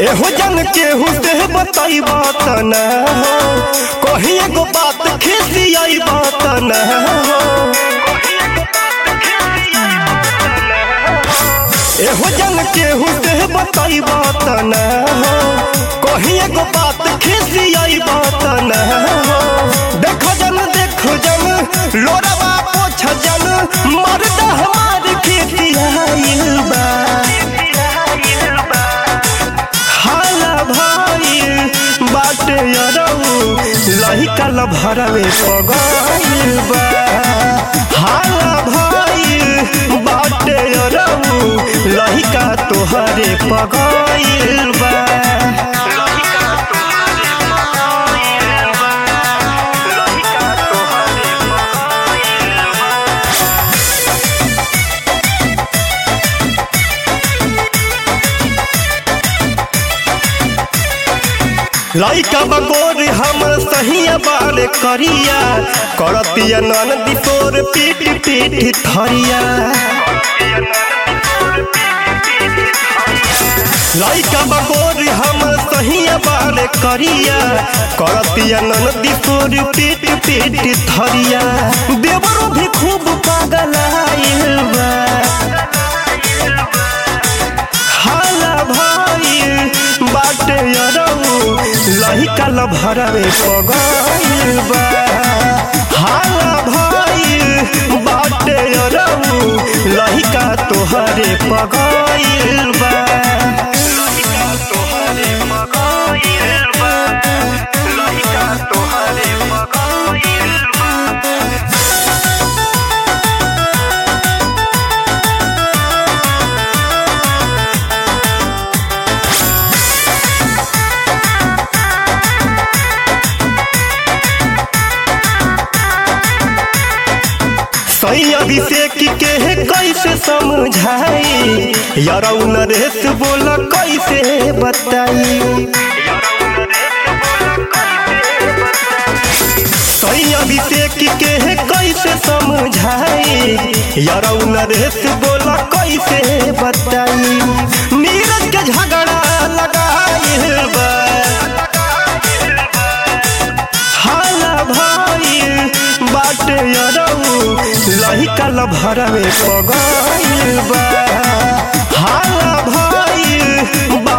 एहो जन केहू से बताई बात न हो, कहीं एगो बात खिसियाई बात न हो। एहो जन केहू से बताई बात न हो, कहीं एगो बात खिसियाई बात न हो। देखो जन लोरवा पोछ जन मर्द हमार खिसियाइल बा। बाटे अरऊ लहिका लभरवे पगइल बा। हाला भइल बाटे अरऊ लहिका तोहरे पगइल बा। लइका बगोर हमर सहिया बार करिया, करतिया ननदी तोर पीट पीट थरिया। लइका बगोर हमर सहिया बार करिया, करतिया ननदी तोर पीट पीट थरिया। देवरो भी खूब पागल आइल बा। हाला भइल बाटे अरऊ लहिका लभरवे पगइल बा। हाला भइल बाटे अरऊ लहिका तोहरे पगइल बा। अभिषेक के कैसे समझाई, यारऊ नरेश बोला कैसे बताई। अभिषेक के कैसे समझाई, यारऊ नरेश बोला कैसे बताई। नीरज के झगड़ा लगाइल बा। हाला भइल बाटे अरऊ लहिका लभरवे पगइल बा। हाला भइल